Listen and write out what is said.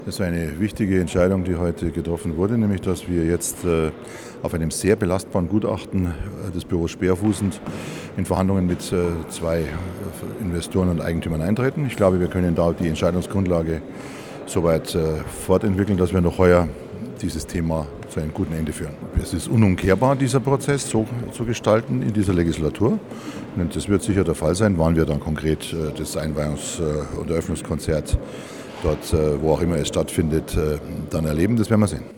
Das ist eine wichtige Entscheidung, die heute getroffen wurde, nämlich dass wir jetzt auf einem sehr belastbaren Gutachten des Büros Speerfußend in Verhandlungen mit zwei Investoren und Eigentümern eintreten. Ich glaube, wir können da die Entscheidungsgrundlage soweit fortentwickeln, dass wir noch heuer dieses Thema zu einem guten Ende führen. Es ist unumkehrbar, dieser Prozess so zu gestalten in dieser Legislatur. Und das wird sicher der Fall sein, wann wir dann konkret das Einweihungs- und Eröffnungskonzert dort, wo auch immer es stattfindet, dann erleben. Das werden wir sehen.